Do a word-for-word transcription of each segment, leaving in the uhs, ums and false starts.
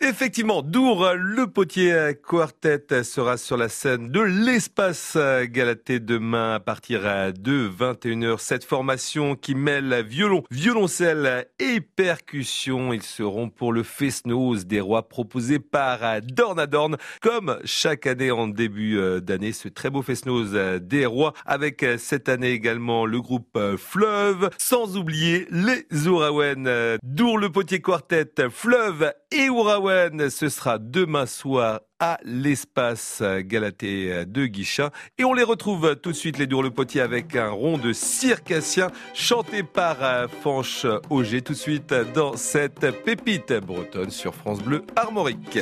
Effectivement, Dour, le Potier Quartet sera sur la scène de l'Espace Galatée demain à partir de vingt et une heures. Cette formation qui mêle violon, violoncelle et percussion, ils seront pour le Fest-Noz des Rois proposé par Dornadorn. Comme chaque année en début d'année, ce très beau Fest-Noz des Rois avec cette année également le groupe Fleuve, sans oublier les Ouraouennes. Dour, le Potier Quartet, Fleuve et Ouraouennes. Ce sera demain soir à l'Espace Galatée de Guichin. Et on les retrouve tout de suite, les Dour-le-Potier, avec un rond de circassien chanté par Fanche Auger. Tout de suite dans cette pépite bretonne sur France Bleu Armorique.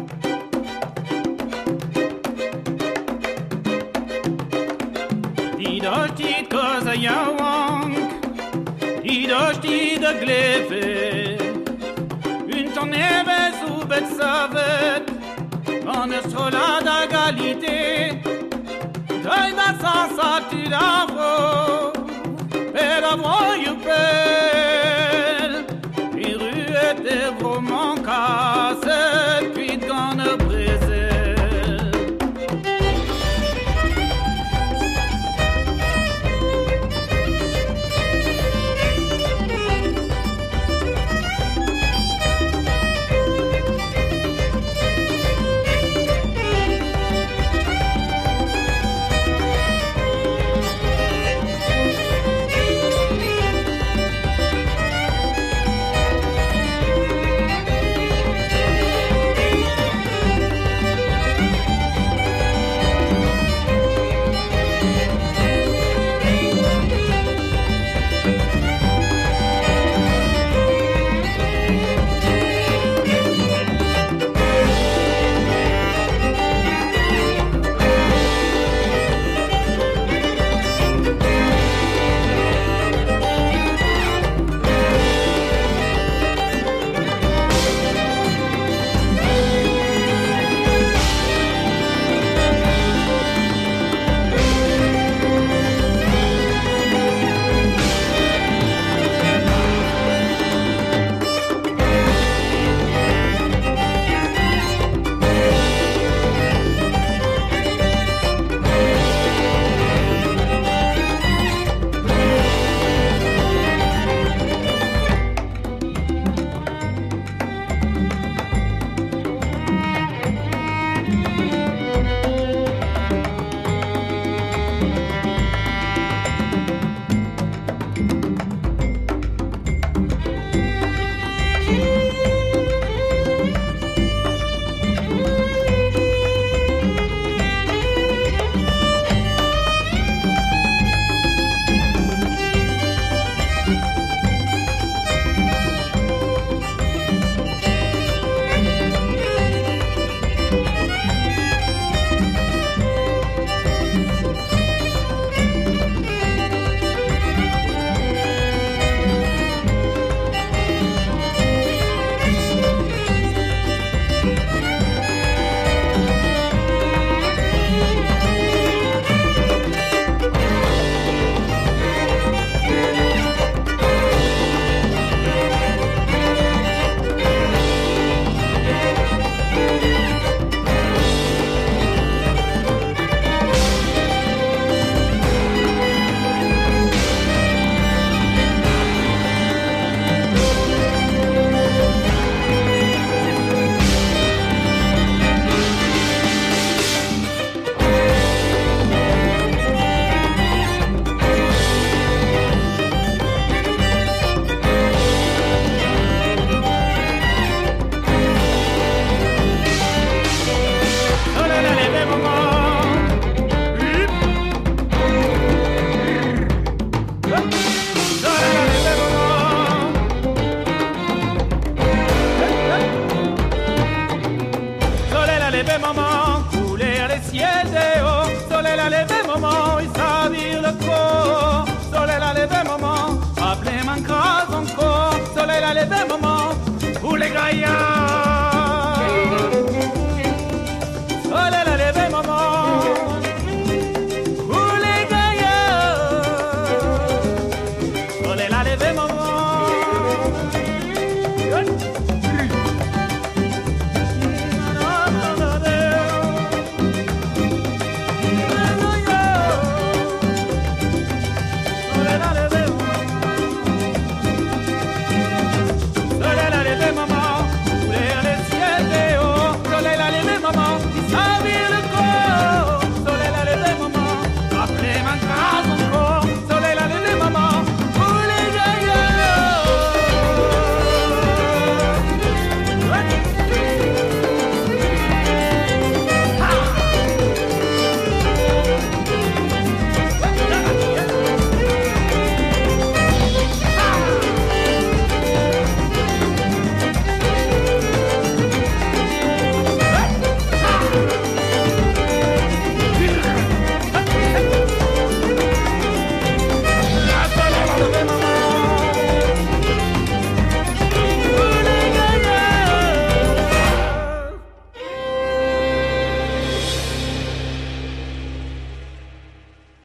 Savet, on est sur la d'égalité. Dai da sa sa ti da vo, per avoyu per.